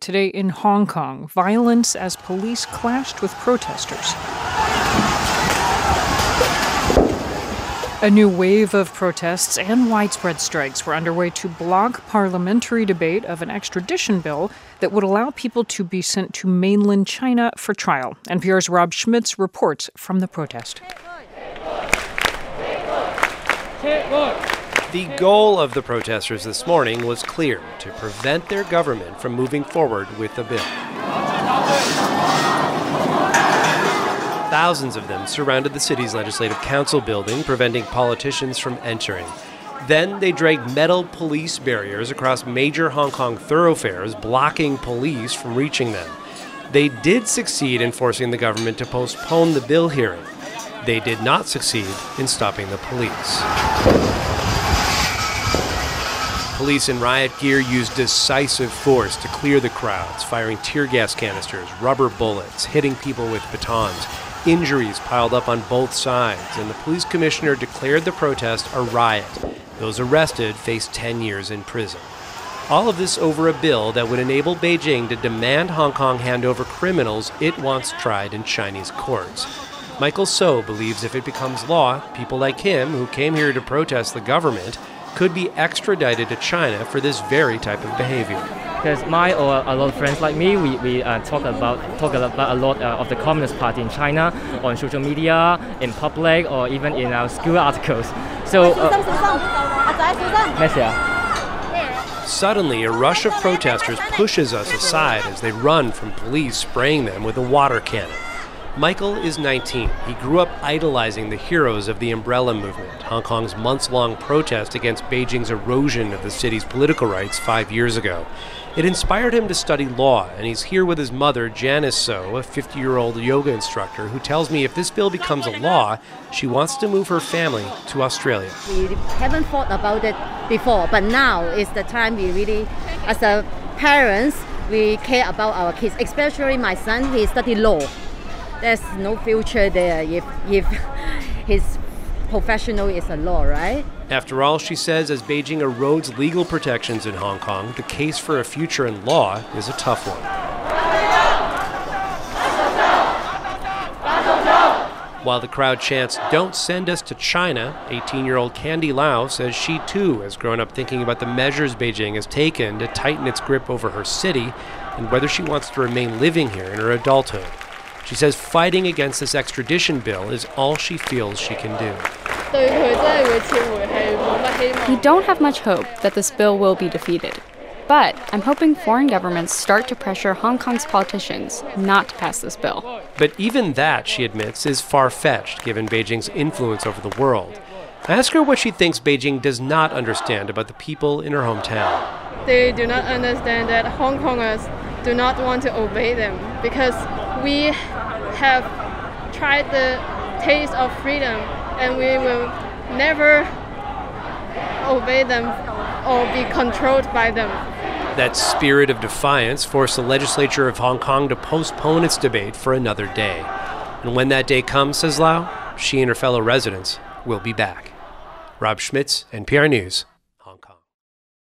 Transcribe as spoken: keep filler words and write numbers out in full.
Today in Hong Kong, violence as police clashed with protesters. A new wave of protests and widespread strikes were underway to block parliamentary debate of an extradition bill that would allow people to be sent to mainland China for trial. N P R's Rob Schmitz reports from the protest. The goal of the protesters this morning was clear: to prevent their government from moving forward with the bill. Thousands of them surrounded the city's Legislative Council building, preventing politicians from entering. Then they dragged metal police barriers across major Hong Kong thoroughfares, blocking police from reaching them. They did succeed in forcing the government to postpone the bill hearing. They did not succeed in stopping the police. Police in riot gear used decisive force to clear the crowds, firing tear gas canisters, rubber bullets, hitting people with batons. Injuries piled up on both sides, and the police commissioner declared the protest a riot. Those arrested faced ten years in prison. All of this over a bill that would enable Beijing to demand Hong Kong hand over criminals it wants tried in Chinese courts. Michael So believes if it becomes law, people like him, who came here to protest the government, could be extradited to China for this very type of behavior. Because my or a lot of friends like me, we, we uh, talk about talk about a lot uh, of the Communist Party in China on social media, in public, or even in our school articles. So, uh, Suddenly, a rush of protesters pushes us aside as they run from police spraying them with a water cannon. Michael is nineteen. He grew up idolizing the heroes of the Umbrella Movement, Hong Kong's months-long protest against Beijing's erosion of the city's political rights five years ago. It inspired him to study law, and he's here with his mother, Janice So, a fifty-year-old yoga instructor, who tells me if this bill becomes a law, she wants to move her family to Australia. We haven't thought about it before, but now is the time we really, as a parents, we care about our kids, especially my son. He studied law. There's no future there if, if his professional is a law, right? After all, she says, as Beijing erodes legal protections in Hong Kong, the case for a future in law is a tough one. While the crowd chants, "Don't send us to China," eighteen-year-old Candy Lau says she too has grown up thinking about the measures Beijing has taken to tighten its grip over her city and whether she wants to remain living here in her adulthood. She says fighting against this extradition bill is all she feels she can do. We don't have much hope that this bill will be defeated. But I'm hoping foreign governments start to pressure Hong Kong's politicians not to pass this bill. But even that, she admits, is far-fetched given Beijing's influence over the world. I ask her what she thinks Beijing does not understand about the people in her hometown. They do not understand that Hong Kongers do not want to obey them because we have tried the taste of freedom and we will never obey them or be controlled by them. That spirit of defiance forced the legislature of Hong Kong to postpone its debate for another day. And when that day comes, says Lau, she and her fellow residents will be back. Rob Schmitz, N P R News.